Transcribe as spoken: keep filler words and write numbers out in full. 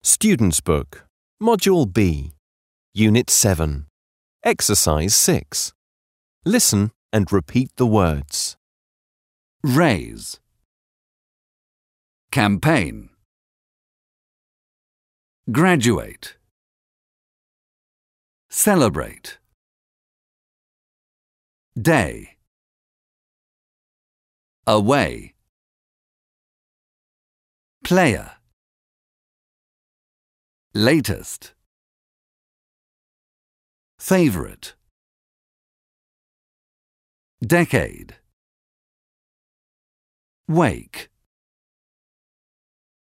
Student's Book, Module B, Unit seven, Exercise six. Listen and repeat the words. Raise. Campaign. Graduate. Celebrate. Day. Away. Player. Latest. Favorite. Decade. Wake.